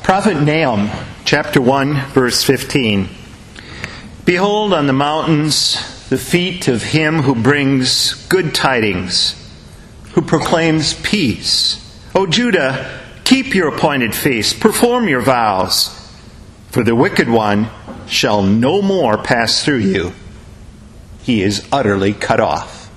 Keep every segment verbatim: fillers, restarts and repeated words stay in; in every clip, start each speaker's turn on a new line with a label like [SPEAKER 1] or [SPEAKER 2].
[SPEAKER 1] Prophet Nahum, chapter one, verse fifteen. Behold on the mountains the feet of him who brings good tidings, who proclaims peace. O Judah, keep your appointed feast, perform your vows, for the wicked one shall no more pass through you. He is utterly cut off.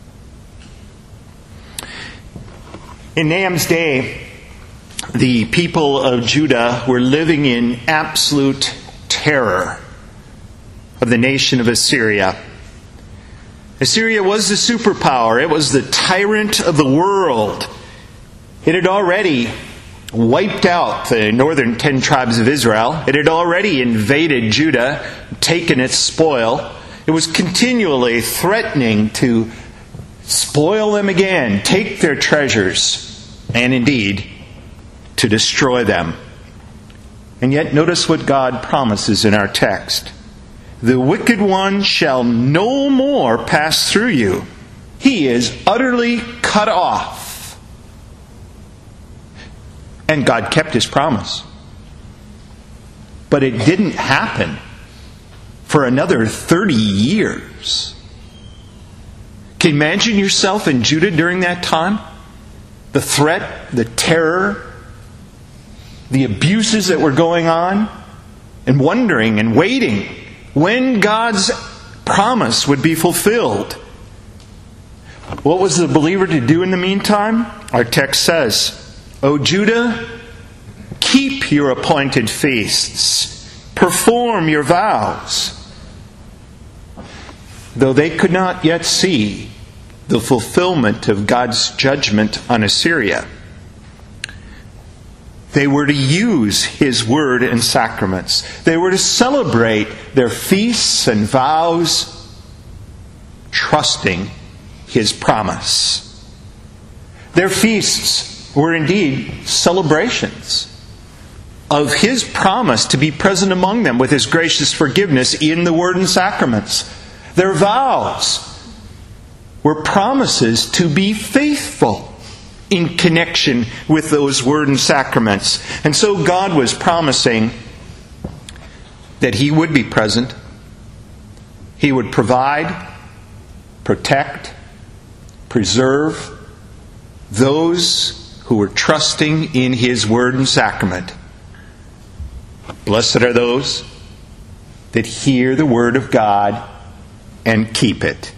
[SPEAKER 1] In Nahum's day, the people of Judah were living in absolute terror of the nation of Assyria. Assyria was the superpower. It was the tyrant of the world. It had already wiped out the northern ten tribes of Israel. It had already invaded Judah, taken its spoil. It was continually threatening to spoil them again, take their treasures, and indeed, to destroy them. And yet notice what God promises in our text. The wicked one shall no more pass through you. He is utterly cut off. And God kept His promise. But it didn't happen for another thirty years. Can you imagine yourself in Judah during that time? The threat, the terror, the abuses that were going on, and wondering and waiting when God's promise would be fulfilled. What was the believer to do in the meantime? Our text says, O Judah, keep your appointed feasts, perform your vows. Though they could not yet see the fulfillment of God's judgment on Assyria, they were to use His word and sacraments. They were to celebrate their feasts and vows, trusting His promise. Their feasts were indeed celebrations of His promise to be present among them with His gracious forgiveness in the word and sacraments. Their vows were promises to be faithful in connection with those word and sacraments. And so God was promising that He would be present. He would provide, protect, preserve those who were trusting in His word and sacrament. Blessed are those that hear the word of God and keep it.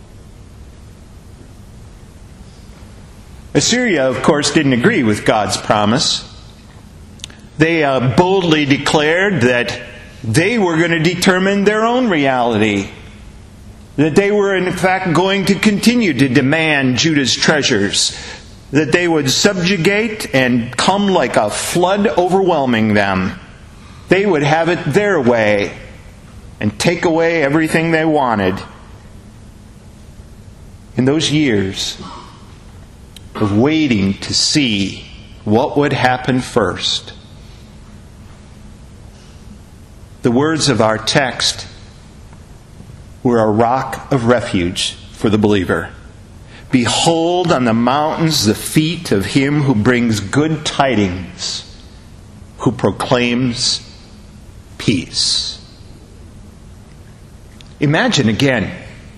[SPEAKER 1] Assyria, of course, didn't agree with God's promise. They uh, boldly declared that they were going to determine their own reality. That they were, in fact, going to continue to demand Judah's treasures. That they would subjugate and come like a flood overwhelming them. They would have it their way and take away everything they wanted. In those years of waiting to see what would happen first, the words of our text were a rock of refuge for the believer. Behold on the mountains the feet of him who brings good tidings, who proclaims peace. Imagine again,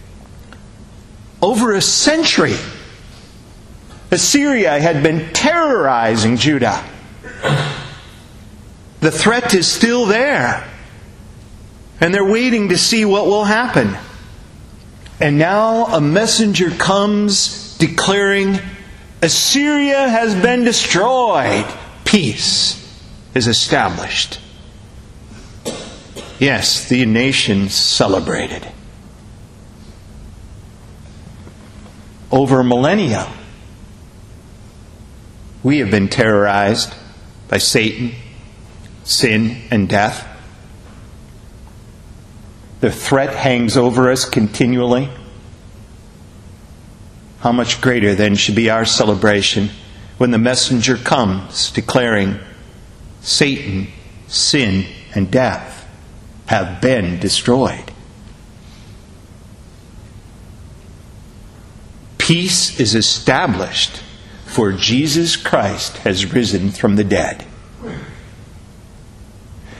[SPEAKER 1] over a century, Assyria had been terrorizing Judah. The threat is still there. And they're waiting to see what will happen. And now a messenger comes declaring, Assyria has been destroyed. Peace is established. Yes, the nations celebrated. Over millennia, we have been terrorized by Satan, sin, and death. The threat hangs over us continually. How much greater then should be our celebration when the messenger comes declaring Satan, sin, and death have been destroyed. Peace is established, for Jesus Christ has risen from the dead.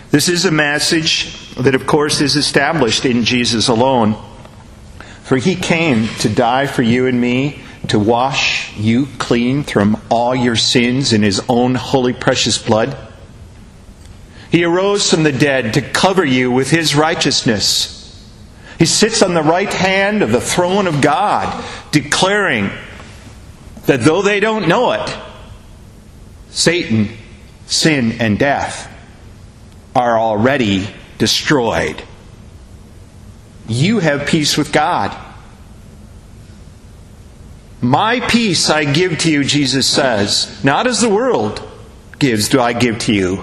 [SPEAKER 1] This is a message that, of course, is established in Jesus alone. For he came to die for you and me, to wash you clean from all your sins in his own holy, precious blood. He arose from the dead to cover you with his righteousness. He sits on the right hand of the throne of God, declaring that though they don't know it, Satan, sin, and death are already destroyed. You have peace with God. My peace I give to you, Jesus says. Not as the world gives do I give to you.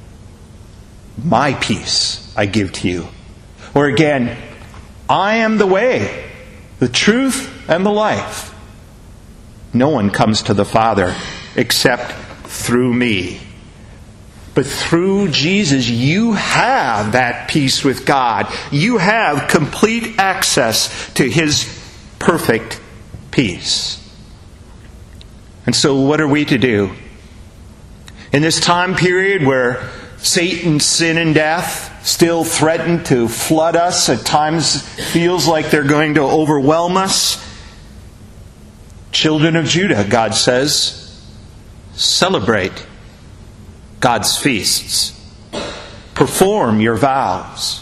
[SPEAKER 1] My peace I give to you. Or again, I am the way, the truth, and the life. No one comes to the Father except through me. But through Jesus, you have that peace with God. You have complete access to his perfect peace. And so what are we to do? In this time period where Satan, sin, and death still threaten to flood us, at times feels like they're going to overwhelm us, children of Judah, God says, celebrate God's feasts. Perform your vows.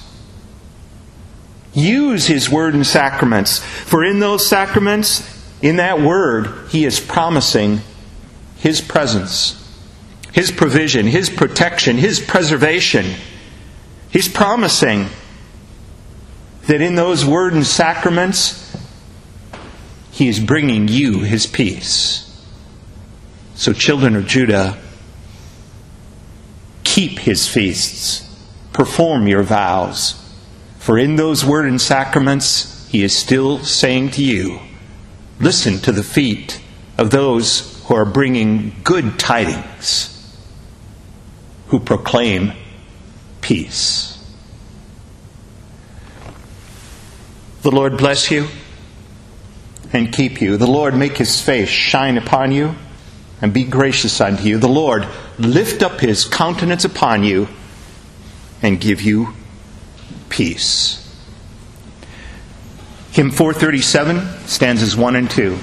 [SPEAKER 1] Use his word and sacraments. For in those sacraments, in that word, he is promising his presence, his provision, his protection, his preservation. He's promising that in those word and sacraments, he is bringing you his peace. So, children of Judah, keep his feasts. Perform your vows. For in those word and sacraments, he is still saying to you, listen to the feet of those who are bringing good tidings, who proclaim peace. The Lord bless you and keep you. The Lord make his face shine upon you and be gracious unto you. The Lord lift up his countenance upon you and give you peace. Hymn four thirty-seven, stanzas one and two.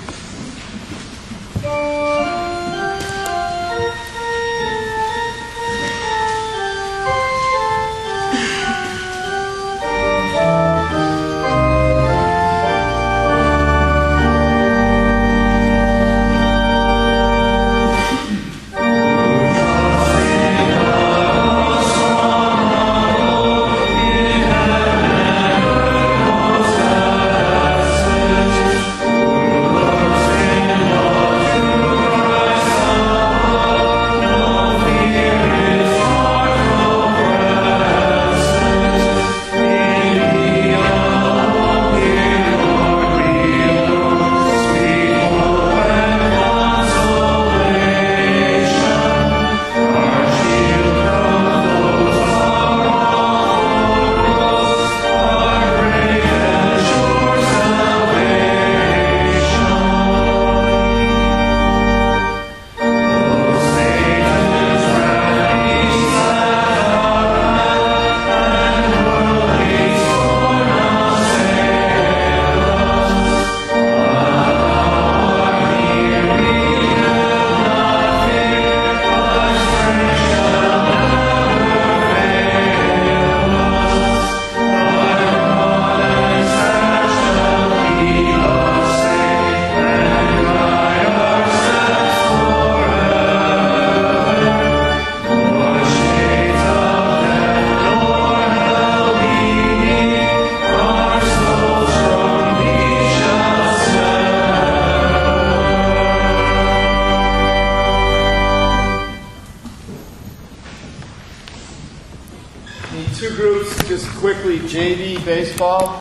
[SPEAKER 2] Two groups, just quickly, J V baseball.